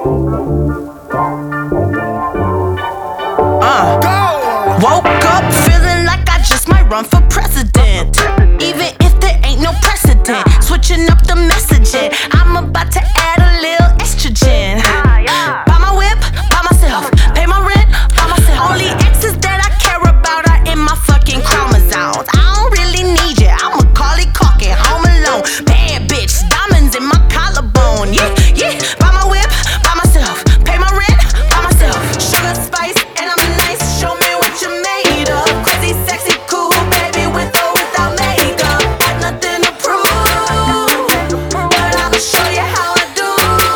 Woke up feeling like I just might run for president. Even if there ain't no precedent. Switching up the messaging. I'm about to add a little estrogen. Buy my whip, buy myself. Pay my rent, buy myself. Only exes that I care about are in my fucking chromosomes. I don't really need you. I'm Macaulay Culkin, Home Alone. Bad bitch, diamonds in my collarbone. Yeah, yeah. Buy my whip, buy myself. Pay my rent, buy myself. Sugar, spice, and I'm nice. Show me what you made of. Crazy, sexy, cool, baby, with or without makeup. Got nothing to prove, but I'ma show you how I do.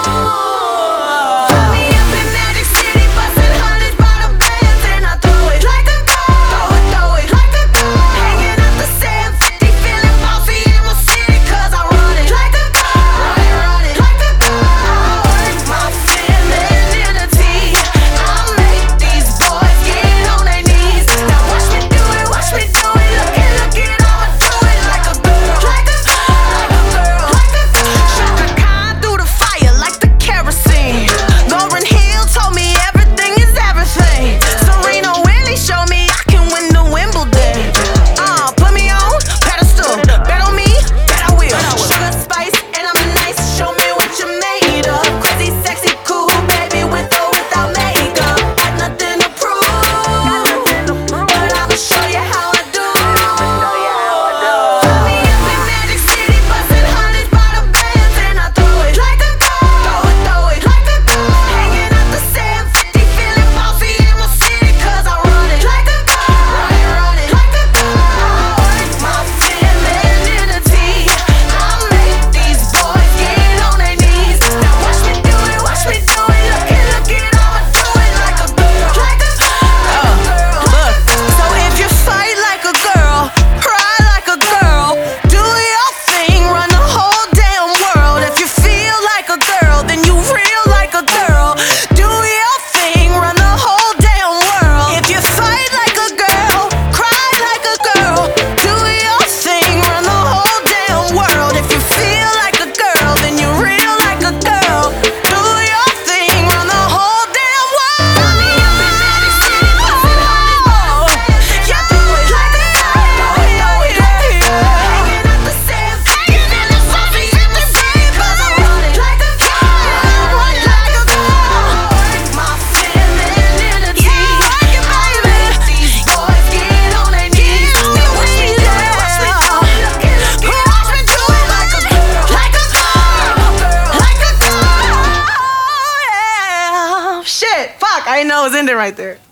Put me up in Magic City, bustin' hundreds by the bands, and I throw it like a girl. Throw it like a girl. Hanging out the 750, feeling bossy in my city, 'cause I run it like a girl. Run it like a girl. I work my femininity. I make these boys get on their knees. Now watch me do it, watch me do it. Look it, I'ma do it like a girl. Like a girl, like a girl. Shaka Khan through the fire like the kerosene. Lauryn Hill told me everything is everything. Serena Williams showed me I can win the Wimbledon. Put me on pedestal. Bet on me, bet I will. Sugar, spice, and I'm nice. Show me what you made of. Crazy, sexy, cool, baby, with or without makeup. Got nothing to prove, but I'ma show you how I do. Put me up in Magic City, bustin' hundreds by the bands, and I throw it like a girl. Throw it like a girl. Hanging out the 750, feeling bossy in my city, 'cause I run it like a girl. Run it like a girl. I work my femininity. I make these boys get on their knees. Now watch me do it, watch me do it. Look it, I'ma do it like a girl. Like a girl. Look, so if you fight like a girl, cry like a girl, do your thing, run the whole damn world. If you feel like a girl, then you real like a girl. Do your thing, run the whole damn world. If you fight like a girl, cry like a girl, do your thing, run the whole damn world. If you feel like a girl, then you real like a girl. Do your thing, run the whole damn world. Put me up in Magic City, bustin' hundreds by the bands, yeah, throw it like a girl. Throw it like a girl. Hanging out the 750, feeling bossy in the city, 'cause I run it like a girl. Run it like a girl. I work my femininity. Yeah, baby. These boys get on their knees. Now watch me do it, watch me do it. Look it, watch me do it like a girl. Like a girl. Like a girl. Yeah. Shit, fuck, I didn't know it was ending right there.